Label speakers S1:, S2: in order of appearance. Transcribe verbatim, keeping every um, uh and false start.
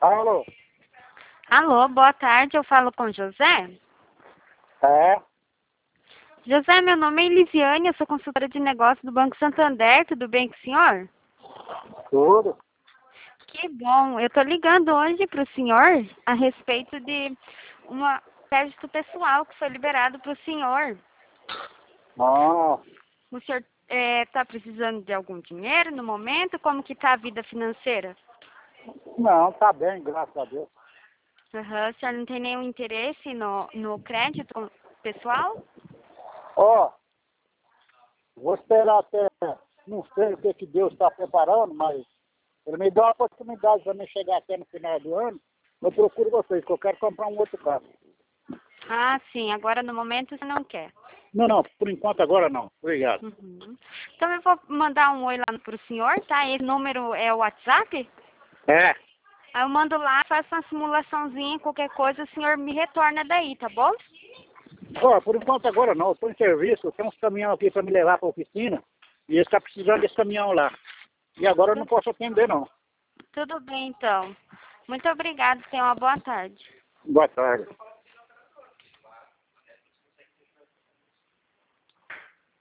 S1: Alô?
S2: Alô, boa tarde, eu falo com José.
S1: É?
S2: José, meu nome é Elisiane, eu sou consultora de negócios do Banco Santander, tudo bem com o senhor?
S1: Tudo?
S2: Que bom, eu estou ligando hoje para o senhor a respeito de um crédito pessoal que foi liberado para o senhor.
S1: Ah,
S2: O senhor está precisando de algum dinheiro no momento? Como que está a vida financeira?
S1: não, tá bem, graças a Deus.
S2: Aham, o senhor não tem nenhum interesse no, no crédito pessoal?
S1: Ó, vou esperar até, não sei o que, que Deus está preparando, mas ele me deu uma oportunidade para me chegar até no final do ano. Eu procuro vocês, que eu quero comprar um outro carro.
S2: Ah, sim, agora no momento você não quer.
S1: Não, não, por enquanto agora não. Obrigado.
S2: Uhum. Então eu vou mandar um oi lá pro senhor, tá? Esse número é o WhatsApp?
S1: É.
S2: Aí eu mando lá, faço uma simulaçãozinha, qualquer coisa, o senhor me retorna daí, tá bom?
S1: Ó, por enquanto agora não, eu estou em serviço, tem uns caminhão aqui para me levar para a oficina, e eles estão precisando desse caminhão lá. E agora eu não posso atender não.
S2: Tudo bem, então. Muito obrigada, tenha uma boa tarde.
S1: Boa tarde.